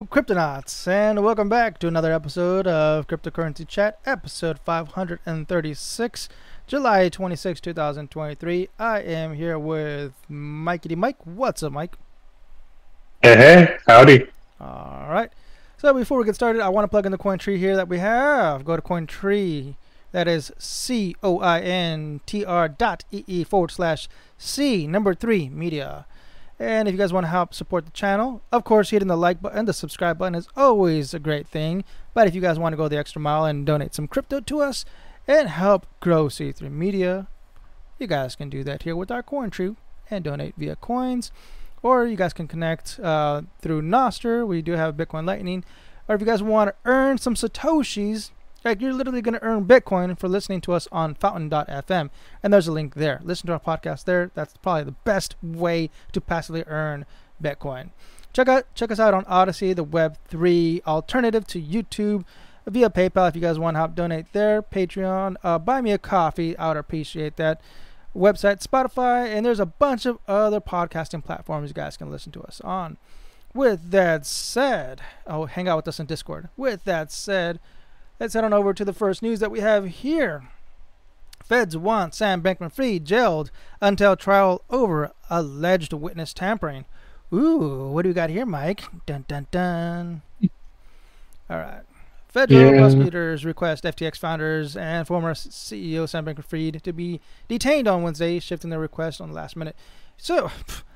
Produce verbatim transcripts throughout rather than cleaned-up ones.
Cryptonauts, and welcome back to another episode of Cryptocurrency Chat, episode five hundred thirty-six, July twenty-sixth, twenty twenty-three. I am here with Mikey Mike. What's up, Mike? Hey, hey, howdy. All right. So before we get started, I want to plug in the coin tree here that we have. Go to Cointree. That is C O I N T R dot E E forward slash C number three media. And if you guys want to help support the channel, of course, hitting the like button, the subscribe button is always a great thing. But if you guys want to go the extra mile and donate some crypto to us and help grow C three Media, you guys can do that here with our coin tree and donate via coins. Or you guys can connect uh, through Nostr. We do have Bitcoin Lightning. Or if you guys want to earn some Satoshis, like you're literally going to earn Bitcoin for listening to us on fountain dot f m. And there's a link there. Listen to our podcast there. That's probably the best way to passively earn Bitcoin. Check out check us out on Odyssey, the Web three alternative to YouTube, via PayPal if you guys want to help donate there. Patreon, uh, buy me a coffee. I would appreciate that. Website, Spotify, and there's a bunch of other podcasting platforms you guys can listen to us on. With that said, oh, hang out with us on Discord. With that said, let's head on over to the first news that we have here. Feds want Sam Bankman-Fried jailed until trial over alleged witness tampering. Ooh, what do we got here, Mike? Dun, dun, dun. All right. Federal Yeah. prosecutors request F T X founders and former C E O Sam Bankman-Fried to be detained on Wednesday, shifting their request on the last minute. So,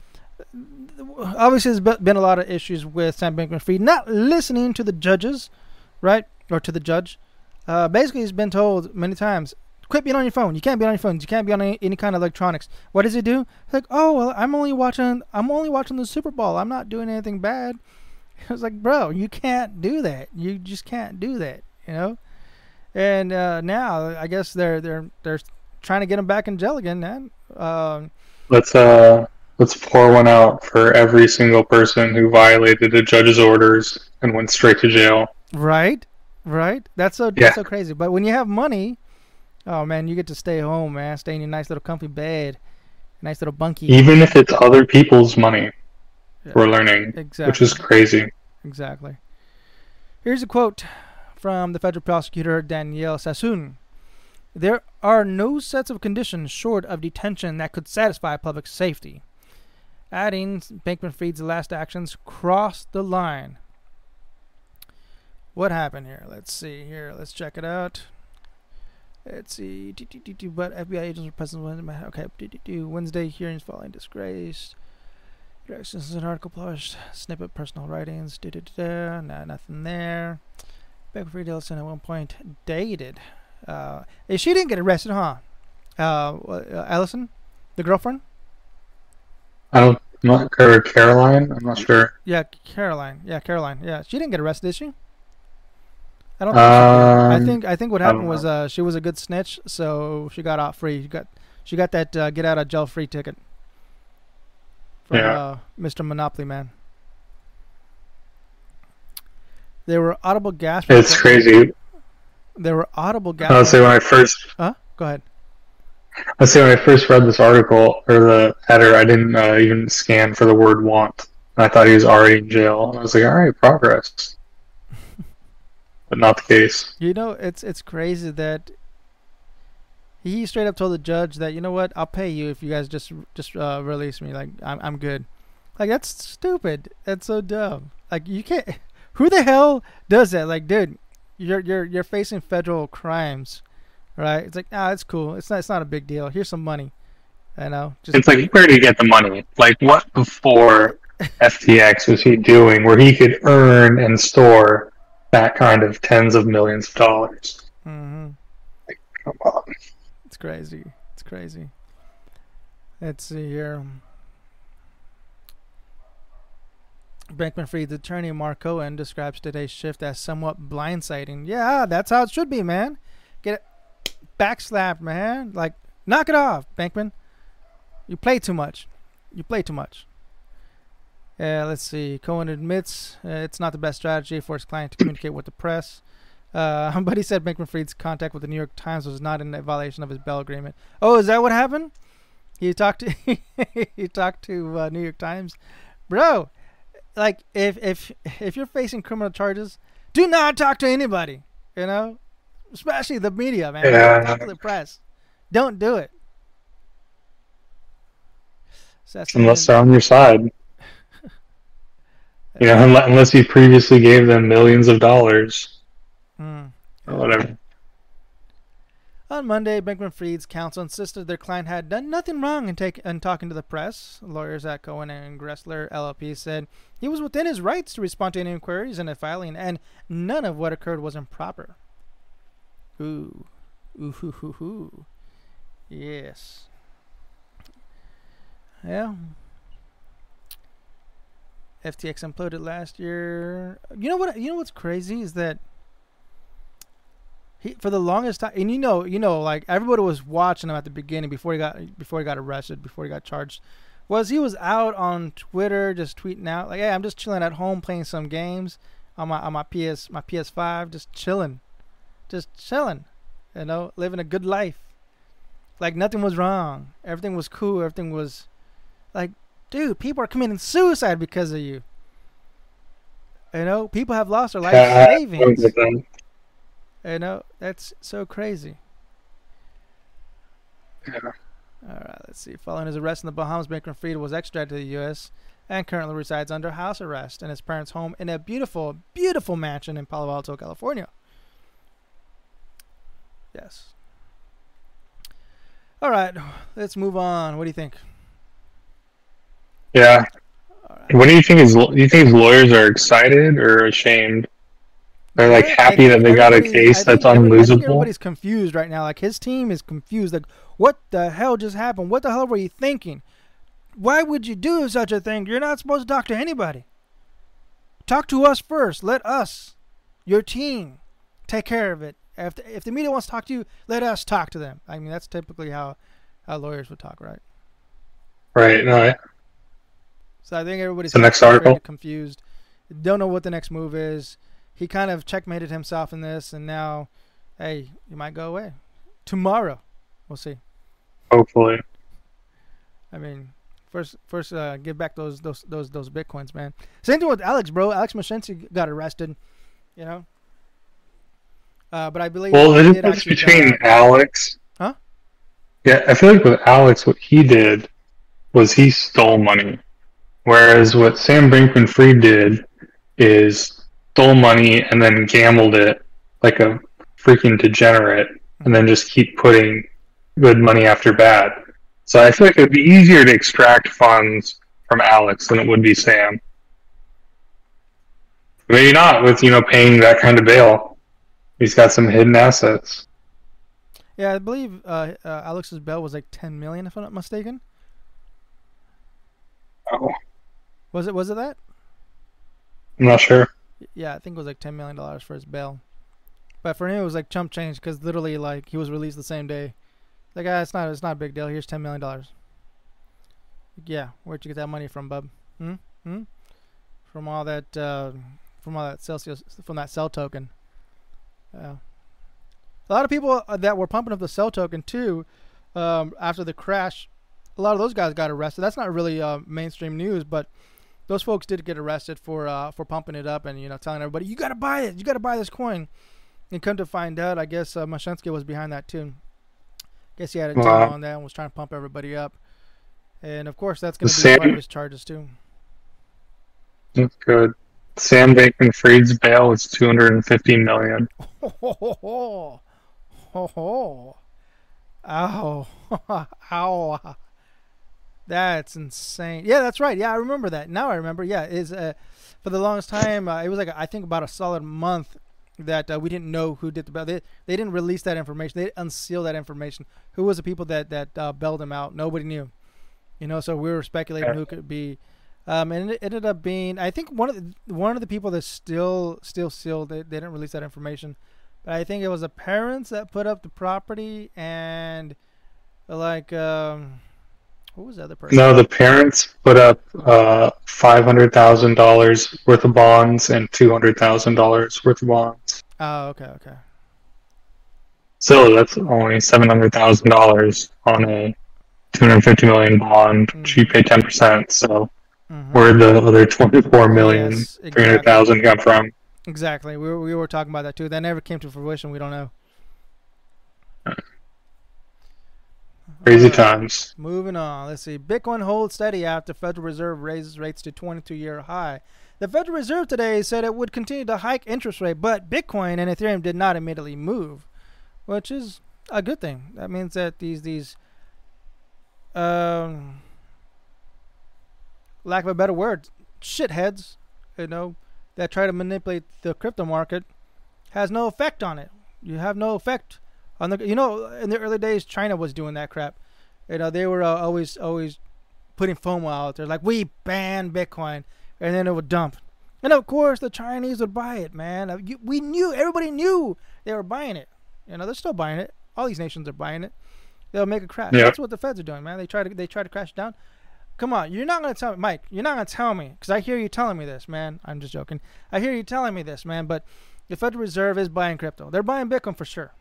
obviously, there's been a lot of issues with Sam Bankman-Fried not listening to the judges, right? Or to the judge. Uh, basically, he's been told many times, quit being on your phone. You can't be on your phones. You can't be on any, any kind of electronics. What does he do? He's like, oh, well, I'm only watching. I'm only watching the Super Bowl. I'm not doing anything bad. I was like, bro, you can't do that. You just can't do that. You know. And uh, now, I guess they're they're they're trying to get him back in jail again, man. Um, Let's uh let's pour one out for every single person who violated a judge's orders and went straight to jail. right, right. That's so Yeah. that's so crazy. But when you have money, oh man, you get to stay home, man. Stay in your nice little comfy bed, nice little bunkie. Even if it's other people's money, Yeah, we're learning, exactly. which is crazy. Exactly. Here's a quote from the federal prosecutor Danielle Sassoon. There are no sets of conditions short of detention that could satisfy public safety. Adding, Bankman-Fried's last actions crossed the line. What happened here? Let's see here. Let's check it out. Let's see. But F B I agents were present. Okay. Wednesday hearings following disgrace. This is an article published. Snippet personal writings. Nah, nothing there. Bankman-Fried Ellison at one point dated. Uh, she didn't get arrested, huh? Uh, uh, Ellison, the girlfriend. I don't I'm not or Caroline. I'm not sure. Yeah, Caroline. Yeah, Caroline. Yeah, she didn't get arrested, did she? I don't think she did. I Um, think I think what I happened don't was know. uh, she was a good snitch, so she got out free. She got she got that uh, get out of jail free ticket from Yeah. uh, Mister Monopoly Man. There were audible gasps. It's crazy. There were audible I'll gasps. say when I first Huh? Go ahead. I'll say when I first read this article or the header, I didn't uh, even scan for the word want. And I thought he was already in jail. And I was like, all right, progress. But not the case. You know, it's it's crazy that he straight up told the judge that, you know what, I'll pay you if you guys just just uh, release me. Like I'm I'm good. Like that's stupid. That's so dumb. Like you can't. Who the hell does that? Like, dude, you're you're you're facing federal crimes, right? It's like, ah, it's cool. It's not it's not a big deal. Here's some money. You know, just It's like, where did he get the money? Like, what before F T X was he doing where he could earn and store that kind of tens of millions of dollars? hmm Come on. It's crazy. It's crazy. Let's see here. Bankman-Fried's attorney Mark Cohen describes today's shift as somewhat blindsiding. Yeah, that's how it should be, man. Get it backslapped, man. Like, knock it off, Bankman. You play too much. You play too much. Yeah, let's see. Cohen admits uh, it's not the best strategy for his client to communicate with the press. Uh, but he said Bankman-Fried's contact with the New York Times was not in violation of his bail agreement. Oh, is that what happened? He talked to he talked to uh, New York Times, bro. like if if if you're facing criminal charges, do not talk to anybody. You know, especially the media, man. Yeah. Don't talk to the press. Don't do it. So Unless they're on your side. You know, unless, unless you previously gave them millions of dollars. Mm, Or whatever. On Monday, Bankman-Fried's counsel insisted their client had done nothing wrong in, take, in talking to the press. Lawyers at Cohen and Gressler L L P said he was within his rights to respond to any inquiries in a filing, and none of what occurred was improper. Ooh. Ooh, hoo, hoo, hoo. Yes. Yeah. F T X imploded last year. You know what? You know what's crazy is that he, for the longest time, and you know, you know, like everybody was watching him at the beginning before he got before he got arrested, before he got charged. Was he was out on Twitter just tweeting out like, "Hey, I'm just chilling at home playing some games on my on my P S my P S five, just chilling, just chilling, you know, living a good life. Like nothing was wrong, everything was cool, everything was like, dude, people are committing suicide because of you. You know, people have lost their life Yeah, I- savings." You know, that's so crazy. Yeah. All right, let's see. Following his arrest in the Bahamas, Bankman-Fried was extradited to the U S and currently resides under house arrest in his parents' home in a beautiful, beautiful mansion in Palo Alto, California. Yes. All right, let's move on. What do you think? Yeah. All right. What do you think? Is do you think his lawyers are excited or ashamed? They're like I happy that think they got a everybody- case I that's think every- I think unlosable. everybody's confused right now. Like his team is confused. Like, what the hell just happened? What the hell were you thinking? Why would you do such a thing? You're not supposed to talk to anybody. Talk to us first. Let us, your team, take care of it. If the, if the media wants to talk to you, let us talk to them. I mean, that's typically how, how lawyers would talk, right? Right. No. I- So I think everybody's The next frustrated, article? confused, don't know what the next move is. He kind of checkmated himself in this, and now, hey, you might go away tomorrow. We'll see. Hopefully. I mean, first, first, uh, give back those those those those bitcoins, man. Same thing with Alex, bro. Alex Moshinsky got arrested, you know. Uh, but I believe Well, he the did difference actually between die. Alex. Huh? Yeah, I feel like with Alex, what he did was he stole money, whereas what Sam Bankman-Fried did is stole money and then gambled it like a freaking degenerate, and then just keep putting good money after bad. So I feel like it would be easier to extract funds from Alex than it would be Sam. Maybe not with, you know, paying that kind of bail. He's got some hidden assets. Yeah, I believe uh, uh, Alex's bail was like ten million, if I'm not mistaken. Oh, Was it? Was it that? I'm not sure. Yeah, I think it was like ten million dollars for his bail. But for him, it was like chump change because literally, like, he was released the same day. Like, ah, it's not, it's not a big deal. Here's ten million dollars. Yeah, where'd you get that money from, bub? Hmm, hmm. From all that, uh, from all that Celsius, from that cell token. Yeah. A lot of people that were pumping up the cell token too, um, after the crash. A lot of those guys got arrested. That's not really uh, mainstream news, but those folks did get arrested for uh, for pumping it up and, you know, telling everybody, you got to buy it, you got to buy this coin. And come to find out, I guess uh, Moshinsky was behind that too. Guess he had a team Wow. on that and was trying to pump everybody up. And of course, that's going to be Sam- part of his charges too. That's good. Sam Bankman-Fried's bail is two hundred fifty million dollars. Ho ho ho ho ho! Ow! Ow! That's insane. Yeah, that's right. Yeah, I remember that. Now I remember. Yeah, is uh, for the longest time uh, it was like I think about a solid month that uh, we didn't know who did the bail. They they didn't release that information. They didn't unseal that information. Who was the people that that uh, bailed him out? Nobody knew. You know, so we were speculating who could be. Um, and it ended up being, I think one of the, one of the people that still still sealed. They, they didn't release that information, but I think it was the parents that put up the property and like um, what was the other person? No, the parents put up uh, five hundred thousand dollars worth of bonds and two hundred thousand dollars worth of bonds. Oh, okay, okay. So that's only seven hundred thousand dollars on a two hundred fifty million dollars bond, which you pay ten percent. So Mm-hmm. Where the other twenty-four million, Yes, three hundred thousand exactly. come from. Exactly. We were, we were talking about that too. That never came to fruition. We don't know. All Crazy right. times. Moving on. Let's see. Bitcoin holds steady after Federal Reserve raises rates to twenty-two-year high. The Federal Reserve today said it would continue to hike interest rate, but Bitcoin and Ethereum did not immediately move, which is a good thing. That means that these these um lack of a better word, shitheads, you know, that try to manipulate the crypto market has no effect on it. You have no effect on the, you know, in the early days, China was doing that crap. You know, they were uh, always, always putting FOMO out there, like we ban Bitcoin, and then it would dump. And of course, the Chinese would buy it, man. Uh, you, we knew, everybody knew they were buying it. You know, they're still buying it. All these nations are buying it. They'll make it crash. Yep. That's what the Feds are doing, man. They try to, they try to crash it down. Come on, you're not gonna tell me, Mike. You're not gonna tell me, because I hear you telling me this, man. I'm just joking. I hear you telling me this, man. But the Federal Reserve is buying crypto. They're buying Bitcoin for sure.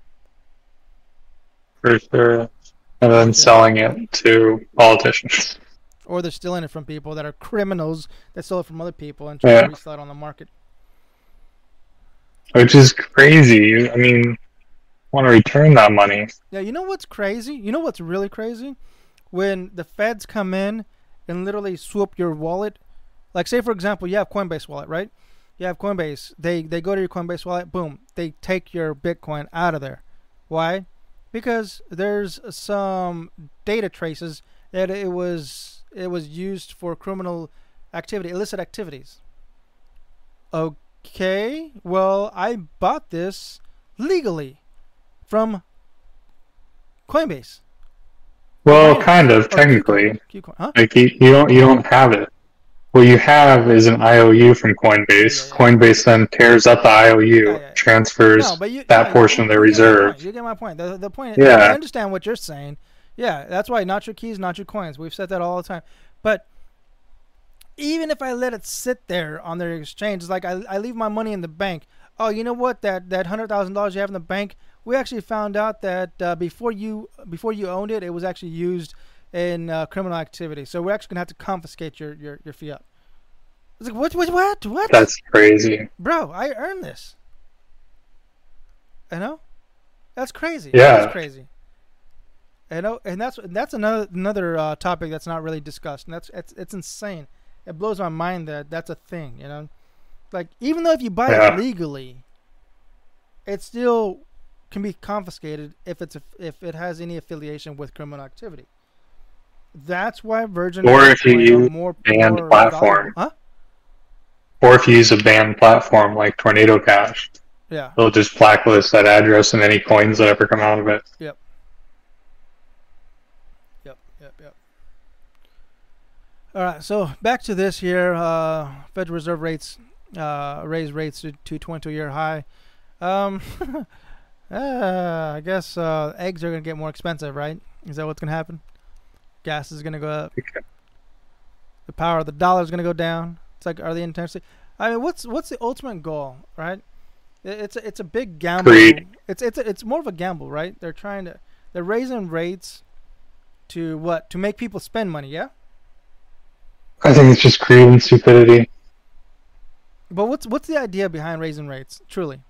For sure. And then Yeah. selling it to politicians. Or they're stealing it from people that are criminals that stole it from other people and try Yeah. to resell it on the market. Which is crazy. I mean, want to return that money. Yeah, you know what's crazy? You know what's really crazy? When the feds come in and literally swoop your wallet. Like, say, for example, you have Coinbase wallet, right? You have Coinbase. They, they go to your Coinbase wallet. Boom. They take your Bitcoin out of there. Why? Because there's some data traces that it was it was used for criminal activity, illicit activities. Okay, well, I bought this legally from Coinbase. Well, Binance, kind of, or technically. KuCoin. KuCoin, huh? Like you, you don't you don't have it. What you have is an I O U from Coinbase. Yeah, yeah, yeah. Coinbase then tears up the I O U, Yeah, yeah, yeah. transfers No, but you, that no, portion you, of their you get my reserve. point. You get my point. The, the point. Yeah. I understand what you're saying. Yeah, that's why not your keys, not your coins. We've said that all the time. But even if I let it sit there on their exchange, it's like I, I leave my money in the bank. Oh, you know what? That that hundred thousand dollars you have in the bank, we actually found out that uh, before you before you owned it, it was actually used in uh, criminal activity. So we're actually gonna have to confiscate your your, your fiat. It's like what what what what? That's crazy. Bro, I earned this. You know, that's crazy. Yeah. That's crazy. You know, and that's that's another another uh, topic that's not really discussed, and that's it's it's insane. It blows my mind that that's a thing. You know, like even though if you buy Yeah. it legally, it still can be confiscated if it's a, if it has any affiliation with criminal activity. That's why Virgin Or if you Bitcoin are use more banned more platform. valuable. Huh? Or if you use a banned platform like Tornado Cash, Yeah. they'll just blacklist that address and any coins that ever come out of it. Yep. Yep. Yep. Yep. All right. So back to this here. Uh, Federal Reserve rates uh, raise rates to, to twenty-two-year high. Um, uh, I guess uh, eggs are gonna get more expensive, right? Is that what's gonna happen? Gas is gonna go up. Okay. The power of the dollar is gonna go down. It's like, are they intensely? I mean, what's what's the ultimate goal, right? It- It's a, it's a big gamble. Greed. It's it's a, it's more of a gamble, right? They're trying to they're raising rates to what? To make people spend money, yeah. I think it's just greed and stupidity. But what's what's the idea behind raising rates? Truly,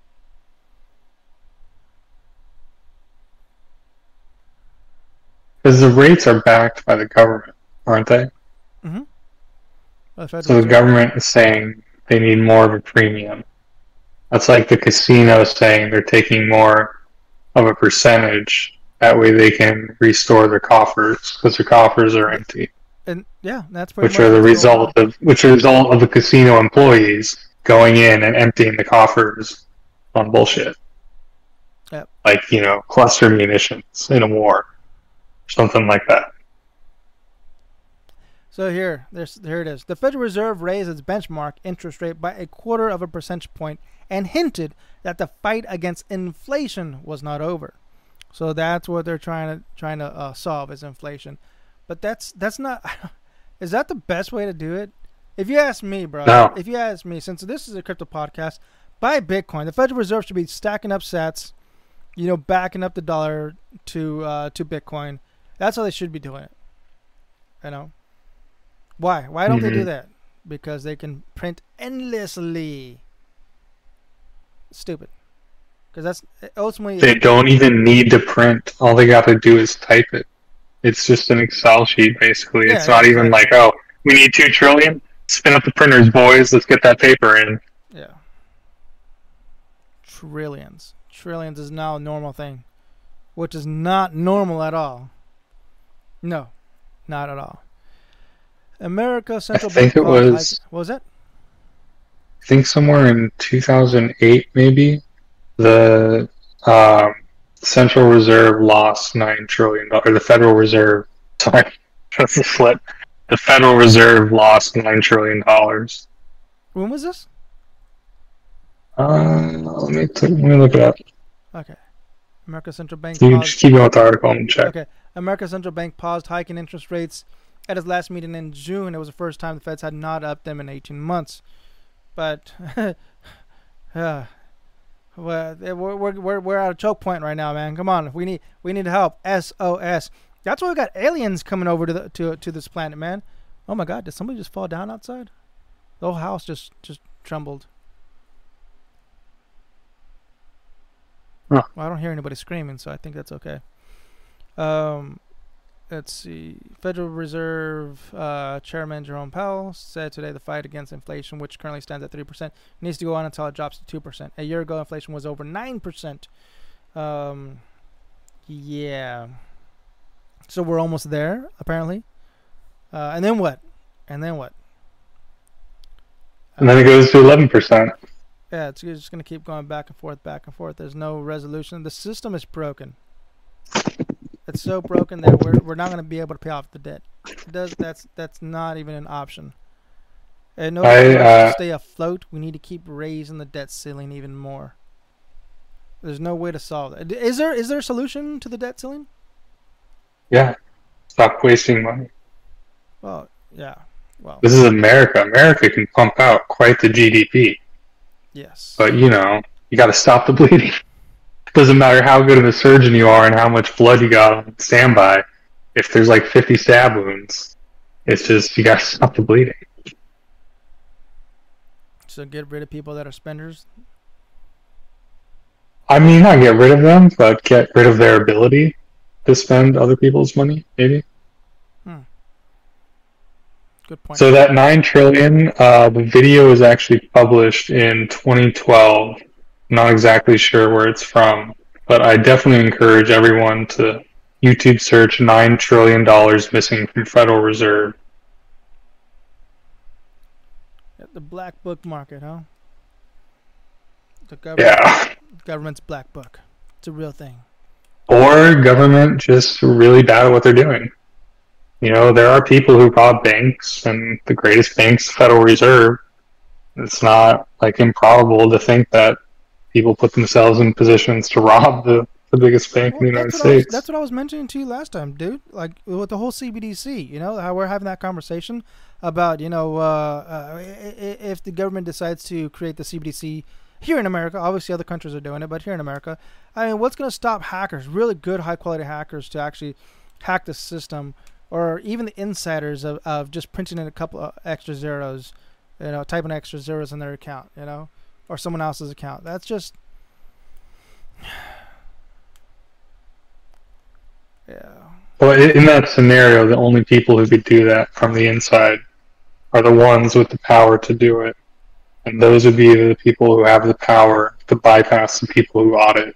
Because the rates are backed by the government, aren't they? mm-hmm. The Federal So the Reserve. government is saying they need more of a premium. That's like the casino saying they're taking more of a percentage. That way they can restore their coffers because their coffers are empty, And yeah, that's pretty which much are the what's going result of which are the result of the casino employees going in and emptying the coffers on bullshit. Yep. Like, you know, cluster munitions in a war. Something like that. So here, there's here it is. The Federal Reserve raised its benchmark interest rate by a quarter of a percentage point and hinted that the fight against inflation was not over. So that's what they're trying to trying to uh, solve is inflation. But that's that's not. Is that the best way to do it? If you ask me, bro. No. If you ask me, since this is a crypto podcast, buy Bitcoin. The Federal Reserve should be stacking up sats, you know, backing up the dollar to uh, to Bitcoin. That's how they should be doing it. You know. Why? Why don't they do Mhm. that? Because they can print endlessly. Stupid. Because that's ultimately. They don't even need to print. All they got to do is type it. It's just an Excel sheet, basically. Yeah, It's yeah, not even exactly. like, oh, we need two trillion. Spin up the printers, boys. Let's get that paper in. Yeah. Trillions. Trillions is now a normal thing, which is not normal at all. No, not at all. America I central bank think it paused hike. was. What was that? I think somewhere in two thousand eight, maybe the um, Central Reserve lost nine trillion dollars. Or the Federal Reserve. Sorry, that's a flip. The Federal Reserve lost nine trillion dollars. When was this? Uh, let me t- let me look it up. Okay. America central bank You paused. just keep going with the article and check. Okay. America central bank paused hiking interest rates at its last meeting in June. It was the first time the Feds had not upped them in eighteen months. But uh, well, we're, we're, we're, we're at a choke point right now, man. Come on, we need we need help. S O S. That's why we got aliens coming over to the, to to this planet, man. Oh my God, did somebody just fall down outside? The whole house just just trembled. Huh. Well, I don't hear anybody screaming, so I think that's okay. Um, let's see. Federal Reserve uh, Chairman Jerome Powell said today the fight against inflation, which currently stands at three percent, needs to go on until it drops to two percent. A year ago, inflation was over nine percent. Um, yeah. So we're almost there, apparently. Uh, and then what? And then what? And then it goes to eleven percent. Yeah, it's just going to keep going back and forth, back and forth. There's no resolution. The system is broken. It's so broken that we're we're not going to be able to pay off the debt. It does that's that's not even an option. In order I, for us uh, to stay afloat, we need to keep raising the debt ceiling even more. There's no way to solve it. Is there is there a solution to the debt ceiling? Yeah. Stop wasting money. Well, yeah. Well, This is America. America can pump out quite the G D P. yes. But, you know, you got to stop the bleeding. It doesn't matter how good of a surgeon you are and how much blood you got on standby. If there's like fifty stab wounds, it's just, you got to stop the bleeding. So get rid of people that are spenders. I mean, not get rid of them, but get rid of their ability to spend other people's money, maybe. Hmm. Good point. So that nine trillion, uh, the video was actually published in twenty twelve. Not exactly sure where it's from, but I definitely encourage everyone to YouTube search nine trillion dollars missing from Federal Reserve. The black book market, huh? The government, Yeah. government's black book. It's a real thing. Or government just really bad at what they're doing. You know, there are people who rob banks, and the greatest bank's the Federal Reserve. It's not like improbable to think that people put themselves in positions to rob the, the biggest bank Well, in the United that's what I was, States. that's what I was mentioning to you last time, dude. Like with the whole C B D C, you know, how we're having that conversation about, you know, uh, uh, if the government decides to create the C B D C here in America. Obviously, other countries are doing it, but here in America, I mean, what's going to stop hackers, really good, high-quality hackers, to actually hack the system, or even the insiders of, of just printing in a couple of extra zeros, you know, typing extra zeros in their account, you know, or someone else's account? That's just, yeah. Well, in that scenario, the only people who could do that from the inside are the ones with the power to do it. And those would be the people who have the power to bypass the people who audit.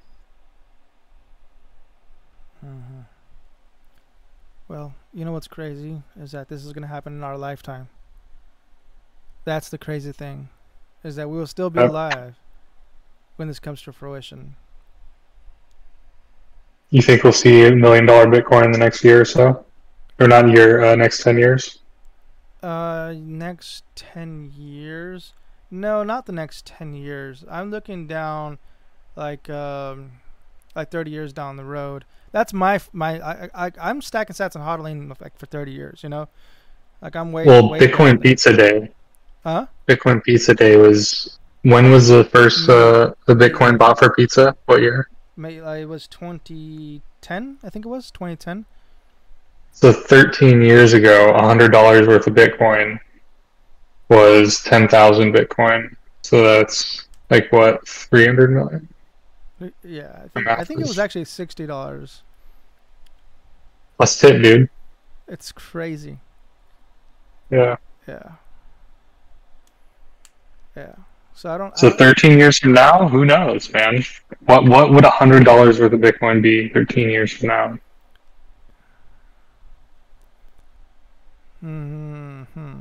Mm-hmm. Well, you know what's crazy is that this is going to happen in our lifetime. That's the crazy thing, is that we will still be Yep. alive when this comes to fruition. You think we'll see a million dollar Bitcoin in the next year or so? Or not year, uh, next ten years? Uh, next ten years? No, not the next ten years. I'm looking down, like um, like thirty years down the road. That's my my. I, I I'm stacking sats and hodling like for thirty years. You know, like I'm way. Well, way Bitcoin beyond that. Pizza Day. Huh? Bitcoin Pizza Day was, when was the first uh, the Bitcoin bought for pizza? What year? May, uh, it was twenty ten. I think it was twenty ten. So thirteen years ago, one hundred dollars worth of Bitcoin was ten thousand Bitcoin. So that's like what, three hundred million? Yeah, I think I think it was actually sixty dollars. Plus tip, dude. It's crazy. Yeah. Yeah. Yeah. So I don't. So I don't, thirteen years from now, who knows, man? What what would one hundred dollars worth of Bitcoin be thirteen years from now? hmm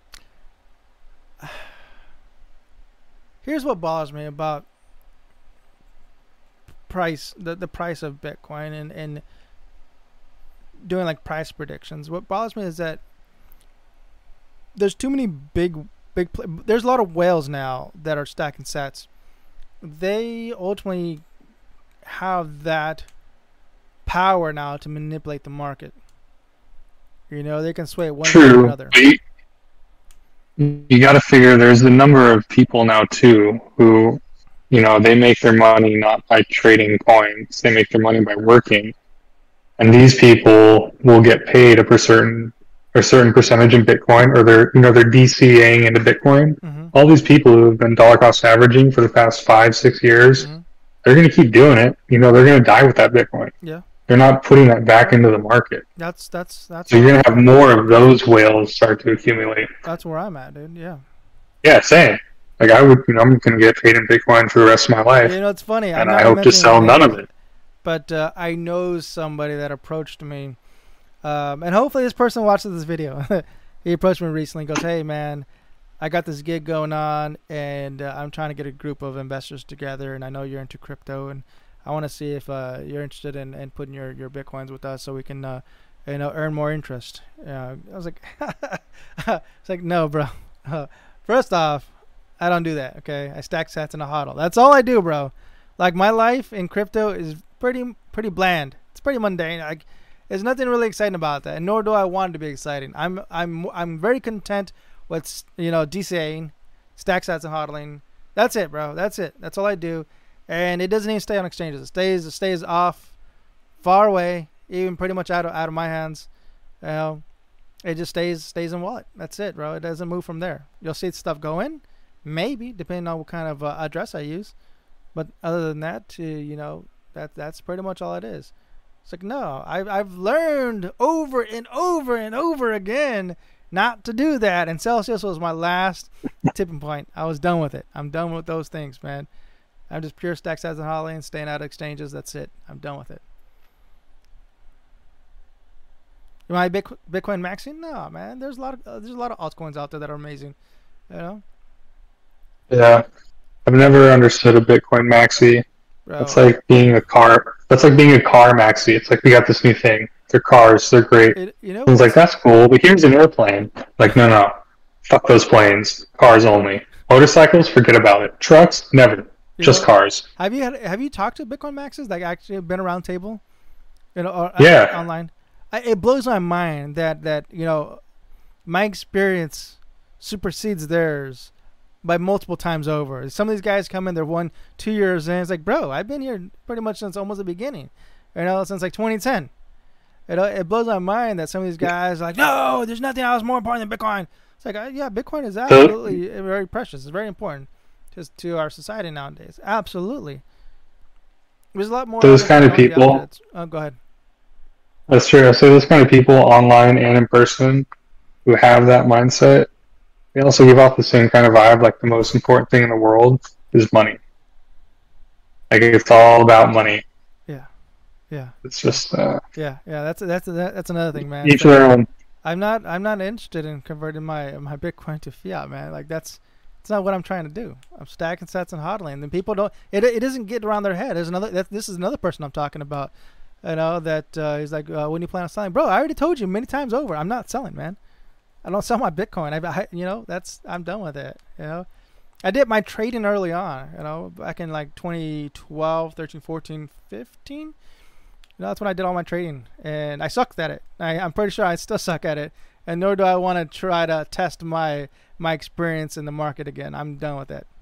Here's what bothers me about price, the the price of Bitcoin, and and doing like price predictions. What bothers me is that there's too many big big. Pl- there's a lot of whales now that are stacking sats. They ultimately have that power now to manipulate the market. You know, they can sway it one way or True. another. You, you got to figure there's a number of people now too who, you know, they make their money not by trading coins. They make their money by working. And these people will get paid a certain a certain percentage in Bitcoin, or they're you know they're DCAing into Bitcoin. Mm-hmm. All these people who have been dollar cost averaging for the past five six years, Mm-hmm. they're going to keep doing it. You know, they're going to die with that Bitcoin. Yeah. They're not putting that back into the market. That's that's that's. So you're going to have more of those whales start to accumulate. That's where I'm at, dude. Yeah. Yeah, same. Like I would, you know, I'm going to get paid in Bitcoin for the rest of my life, You know, it's funny. I'm and not I hope to mentioning sell none names, of it. But uh, I know somebody that approached me, um, and hopefully this person watches this video. He approached me recently. Goes, "Hey man, I got this gig going on, and uh, I'm trying to get a group of investors together, and I know you're into crypto, and I want to see if uh, you're interested in, in putting your, your bitcoins with us, so we can, uh, you know, earn more interest." Uh, I was like, "It's like no, bro. Uh, first off, I don't do that. Okay, I stack sats in a hodl. That's all I do, bro. Like my life in crypto is pretty pretty bland. It's pretty mundane. Like there's nothing really exciting about that, and nor do I want it to be exciting. I'm I'm I'm very content with you know DCAing, stack sats and hodling. That's it, bro. That's it. That's all I do, and it doesn't even stay on exchanges. It stays it stays off, far away, even pretty much out of out of my hands. You know, it just stays stays in wallet. That's it, bro. It doesn't move from there. You'll see stuff go in, maybe depending on what kind of uh, address I use, but other than that, uh, you know, that that's pretty much all it is. It's like no, I've I've learned over and over and over again not to do that, and Celsius was my last tipping point. I was done with it. I'm done with those things, man. I'm just pure stack sats and hodling, staying out of exchanges. That's it. I'm done with it. Am I Bitcoin maxing? No, man. There's a lot of uh, there's a lot of altcoins out there that are amazing. You know. Yeah, I've never understood a Bitcoin maxi. Bro. That's like being a car. That's like being a car maxi. It's like we got this new thing. They're cars. They're great. It, you know. It's like that's cool, but here's an airplane. Like no, no, fuck those planes. Cars only. Motorcycles, forget about it. Trucks, never. You Just know, cars. Have you had, have you talked to Bitcoin maxes that actually have been around table, you know, or, Yeah. uh, online? I, it blows my mind that that you know, my experience supersedes theirs by multiple times over. Some of these guys come in, they're one, two years in. It's like, bro, I've been here pretty much since almost the beginning, you know, since like twenty ten. You know, it blows my mind that some of these guys are like, no, there's nothing else more important than Bitcoin. It's like, uh, yeah, Bitcoin is absolutely very precious. It's very important just to our society nowadays. Absolutely. There's a lot more. Those kind of people. Oh, go ahead. That's true. So those kind of people online and in person who have that mindset, they also give off the same kind of vibe. Like the most important thing in the world is money. Like it's all about money. Yeah, yeah. It's just uh, yeah, yeah. That's that's that's another thing, man. Each so, their own. I'm not I'm not interested in converting my my Bitcoin to fiat, man. Like that's that's not what I'm trying to do. I'm stacking sats and hodling, and people don't. It it doesn't get around their head. There's another. That, this is another person I'm talking about. You know that uh, he's like, uh, when you plan on selling, bro? I already told you many times over. I'm not selling, man. I don't sell my Bitcoin. I, I you know that's I'm done with it. You know, I did my trading early on. You know, back in like twenty twelve, thirteen, fourteen, fifteen. You know, that's when I did all my trading, and I sucked at it. I, I'm pretty sure I still suck at it, and nor do I want to try to test my my experience in the market again. I'm done with it.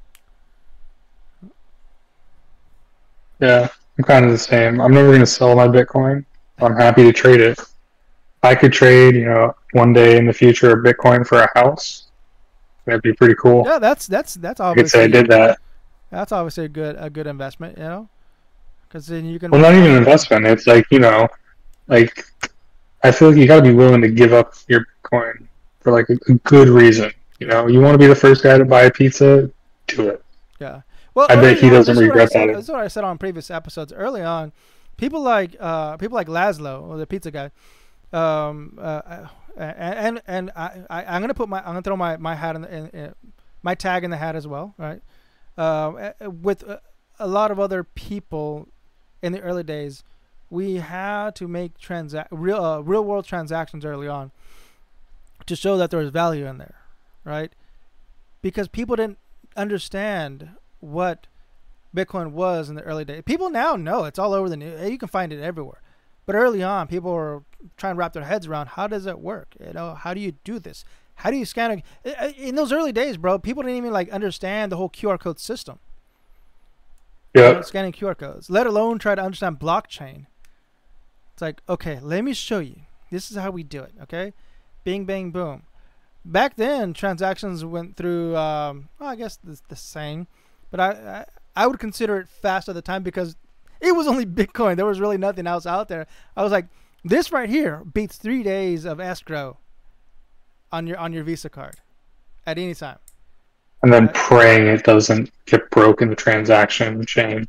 Yeah, I'm kind of the same. I'm never going to sell my Bitcoin. I'm happy to trade it. I could trade, you know, one day in the future a Bitcoin for a house. That'd be pretty cool. Yeah, that's that's that's I could say I obviously did that. that's obviously a good a good investment, you know, because then you can Well, make not even money an there. investment. It's like, you know, like I feel like you got to be willing to give up your Bitcoin for like a, a good reason. You know, you want to be the first guy to buy a pizza, do it. Yeah. Well, I bet early he on, doesn't this is what I regret said. that. This is what I said on previous episodes. Early on, people like uh, people like Laszlo, or the pizza guy, um, uh, and and I, I I'm gonna put my I'm gonna throw my my hat in, the, in, in my tag in the hat as well, right? Uh, with a, a lot of other people in the early days, we had to make transact real uh, real world transactions early on to show that there was value in there, right? Because people didn't understand what Bitcoin was in the early days. People now know it's all over the news. You can find it everywhere. But early on, people were trying to wrap their heads around how does it work? You know, how do you do this? How do you scan it? In those early days, bro, people didn't even like understand the whole Q R code system. You know, Yeah. scanning Q R codes, let alone try to understand blockchain. It's like, okay, let me show you. This is how we do it. Okay, bing, bang, boom. Back then, transactions went through. Um, well, I guess the, the same, but I, I I would consider it fast at the time because it was only Bitcoin. There was really nothing else out there. I was like, this right here beats three days of escrow on your on your Visa card at any time. And then Uh, praying it doesn't get broke in the transaction chain.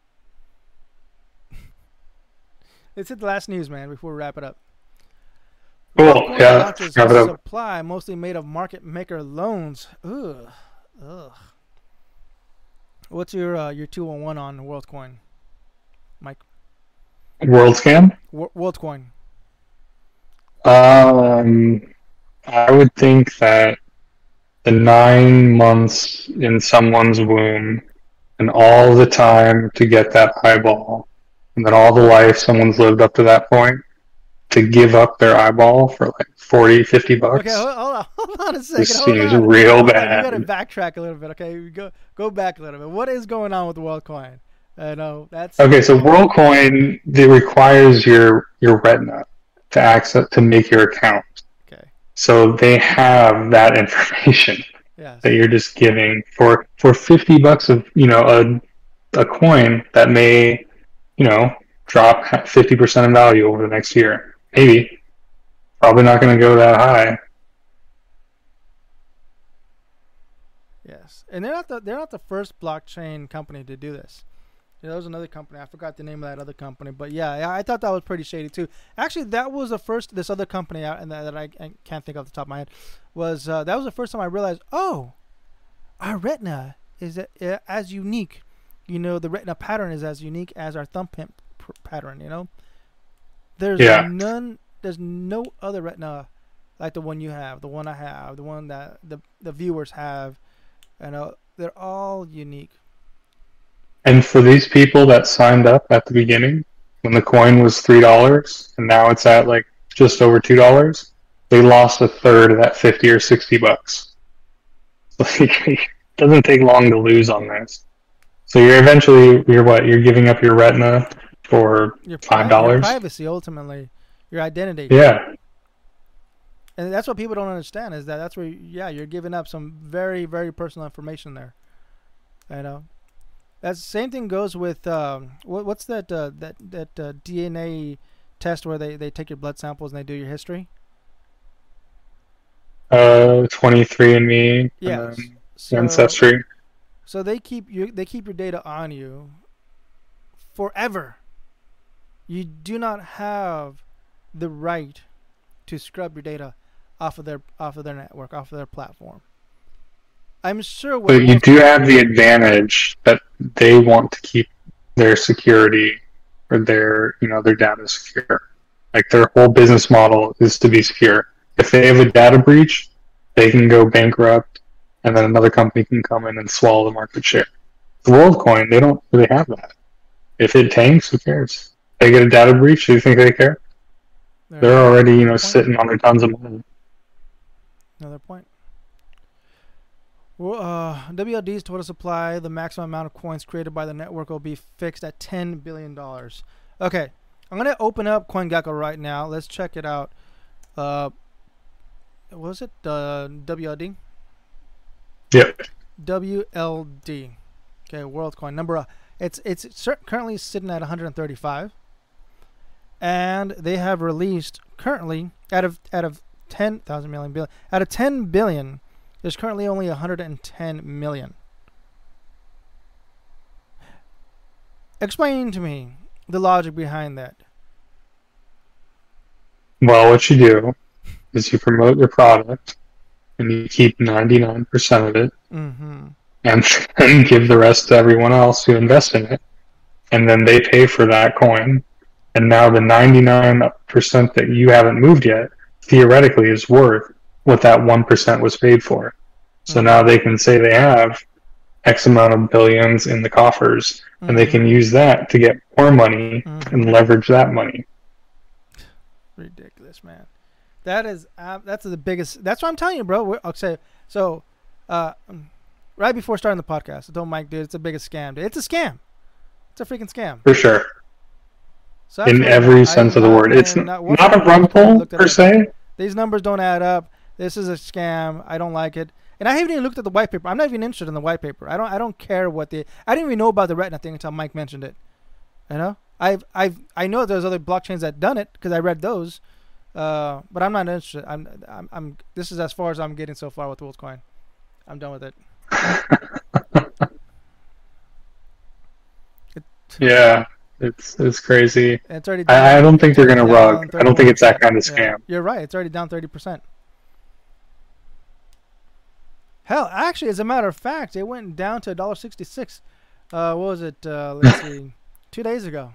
let's hit the last news, man, before we wrap it up. Cool. Worldcoin Yeah. launches Wrap it up. supply mostly made of market maker loans. Ugh, ugh. What's your uh, your two one one on WorldCoin, Mike? World scan. Wo- WorldCoin. Um, I would think that the nine months in someone's womb and all the time to get that eyeball, and then all the life someone's lived up to that point, to give up their eyeball for like forty, fifty bucks. Okay, hold, hold on, hold on a second. This Hold seems on. real Hold on. You got to bad. backtrack a little bit. Okay, we go go back a little bit. What is going on with WorldCoin? I know that's Okay, so WorldCoin, it requires your your Retina to access to make your account. okay. So they have that information Yes. that you're just giving for for fifty bucks of, you know, a a coin that may, you know, drop fifty percent in value over the next year. Maybe. Probably not going to go that high. Yes, and they're not the they're not the first blockchain company to do this. Yeah, there was another company. I forgot the name of that other company, but yeah, yeah, I thought that was pretty shady too. Actually, that was the first. This other company out, and that, that I, I can't think off the top of my head, was uh, that was the first time I realized. Oh, our retina is a, uh, as unique. You know, the retina pattern is as unique as our thumbprint p- pattern. You know, there's Yeah. none. There's no other retina like the one you have, the one I have, the one that the the viewers have. You know, they're all unique. And for these people that signed up at the beginning, when the coin was three dollars and now it's at like just over two dollars, they lost a third of that fifty or sixty bucks. Like, it doesn't take long to lose on this. So you're eventually you're what you're giving up your Retina for Your, five pri- your dollars. privacy, ultimately, your identity. Yeah, And that's what people don't understand is that that's where, yeah, you're giving up some very, very personal information there. You know, that's the same thing goes with um, what, what's that uh, that that uh, D N A test where they, they take your blood samples and they do your history. uh, twenty-three and Me, Yes. and then So Ancestry. so they keep you they keep your data on you forever. You do not have the right to scrub your data off of their off of their network, off of their platform. I'm sure what But you most- do have the advantage that they want to keep their security or their, you know, their data secure. Like their whole business model is to be secure. If they have a data breach, they can go bankrupt, and then another company can come in and swallow the market share. The WorldCoin, they don't really have that. If it tanks, who cares? They get a data breach, do you think they care? They're already, you know, Point. sitting on their tons of money. Another point. Well, uh, W L D's total supply, the maximum amount of coins created by the network will be fixed at ten billion dollars. Okay, I'm going to open up CoinGecko right now. Let's check it out. Uh, what was it? Uh, W L D. Yep. W L D. Okay, WorldCoin number. Uh, it's it's currently sitting at one hundred thirty-five, and they have released currently out of out of ten thousand million billion out of ten billion. There's currently only one hundred ten million. Explain to me the logic behind that. Well, what you do is you promote your product and you keep ninety-nine percent of it, mm-hmm. and then give the rest to everyone else who invests in it. And then they pay for that coin. And now the ninety-nine percent that you haven't moved yet, theoretically, is worth what that one percent was paid for. So mm-hmm. now they can say they have X amount of billions in the coffers, mm-hmm. and they can use that to get more money mm-hmm. and leverage that money. Ridiculous, man. That is uh, that's the biggest. That's what I'm telling you, bro. We're, okay, so uh, right before starting the podcast, I told Mike, dude, it's the biggest scam. Dude. It's a scam. It's a freaking scam. For sure. So in every sense of the word, it's not, not a rug pull per se. These numbers don't add up. This is a scam. I don't like it. And I haven't even looked at the white paper. I'm not even interested in the white paper. I don't. I don't care what the. I didn't even know about the retina thing until Mike mentioned it. You know, I've I've I know there's other blockchains that done it because I read those, uh, but I'm not interested. I'm I'm I'm. This is as far as I'm getting so far with WorldCoin. I'm done with it. it yeah, it's it's crazy. It's already. I, I don't think they're gonna rug. I don't think it's that kind of scam. Yeah, you're right. It's already down thirty percent. Hell, actually, as a matter of fact, it went down to one dollar sixty-six. Uh, what was it? Uh, let's see, two days ago.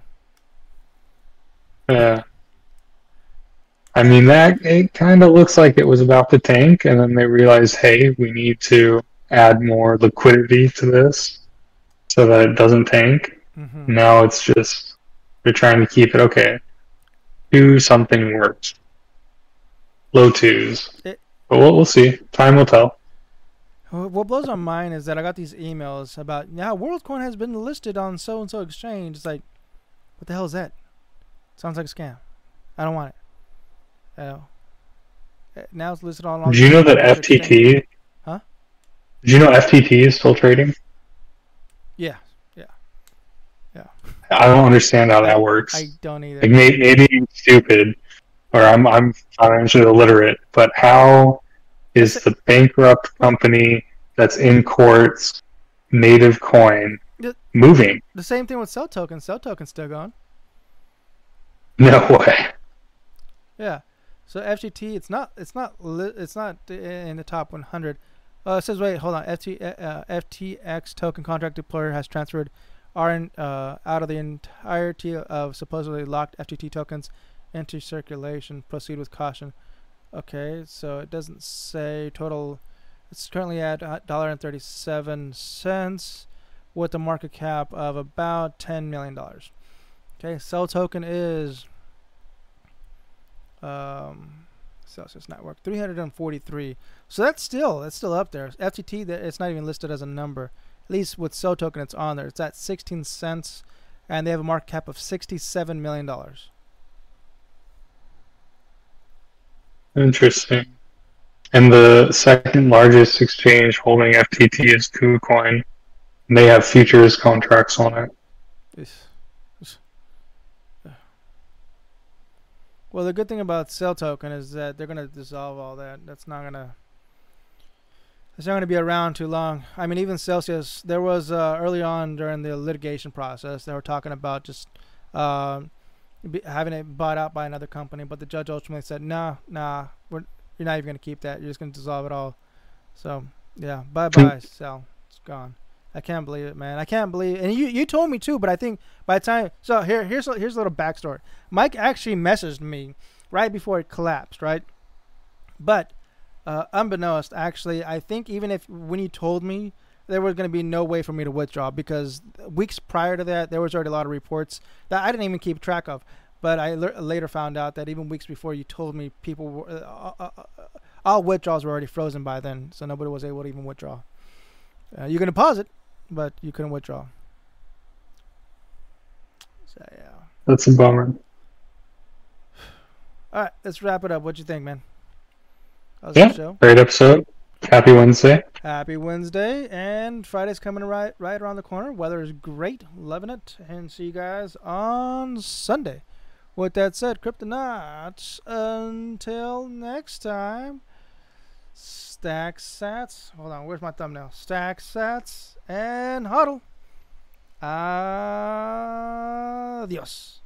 Yeah. I mean, that it kind of looks like it was about to tank, and then they realized, hey, we need to add more liquidity to this so that it doesn't tank. Mm-hmm. Now it's just they're trying to keep it okay. Do something works. Low twos. It, but we'll, we'll see. Time will tell. What blows my mind is that I got these emails about now WorldCoin has been listed on so and so exchange. It's like, what the hell is that? Sounds like a scam. I don't want it. You know, now it's listed on. Do you know that F T T? Exchange. Huh? Do you know F T T is still trading? Yeah, yeah, yeah. I don't understand how that works. I don't either. Like maybe, maybe I'm stupid, or I'm I'm financially illiterate, but how is the bankrupt company that's in courts native coin the, moving? The same thing with Cell Token. Cell Token's still going. No way. Yeah. So F T T, it's not, it's not, it's not in the top one hundred. Uh, it says, wait, hold on. F T, uh, F T X token contract deployer has transferred R N uh, out of the entirety of supposedly locked F T T tokens into circulation. Proceed with caution. Okay, so it doesn't say total. It's currently at one dollar and thirty-seven cents with a market cap of about ten million dollars. Okay, Cell Token is um, Celsius Network three hundred forty-three. So that's still that's still up there. F T T, it's not even listed as a number. At least with Cell Token, it's on there. It's at sixteen cents, and they have a market cap of sixty-seven million dollars. Interesting. And the second largest exchange holding F T T is KuCoin. And they have futures contracts on it. It's, it's, uh. Well, the good thing about Cell Token is that they're going to dissolve all that. That's not going to... It's not going to be around too long. I mean, even Celsius, there was uh, early on during the litigation process, they were talking about just... Uh, having it bought out by another company, but the judge ultimately said, "Nah, nah, we're, you're not even going to keep that. You're just going to dissolve it all." So, yeah, bye-bye, Cell. It's gone. I can't believe it, man. I can't believe it. And you, you told me too, but I think by the time... So, here, here's, here's a little backstory. Mike actually messaged me right before it collapsed, right? But, uh, unbeknownst, actually, I think even if when he told me, there was going to be no way for me to withdraw because weeks prior to that, there was already a lot of reports that I didn't even keep track of. But I l- later found out that even weeks before you told me, people were, uh, uh, uh, all withdrawals were already frozen by then, so nobody was able to even withdraw. Uh, you can deposit, but you couldn't withdraw. So yeah, that's a bummer. All right, let's wrap it up. What you think, man? That was Yeah, the show. great episode. Happy Wednesday. Happy Wednesday, and Friday's coming right right around the corner. Weather is great, loving it, and see you guys on Sunday. With that said, Kryptonauts, until next time, stack sats. Hold on, where's my thumbnail? Stack sats and huddle. Adios.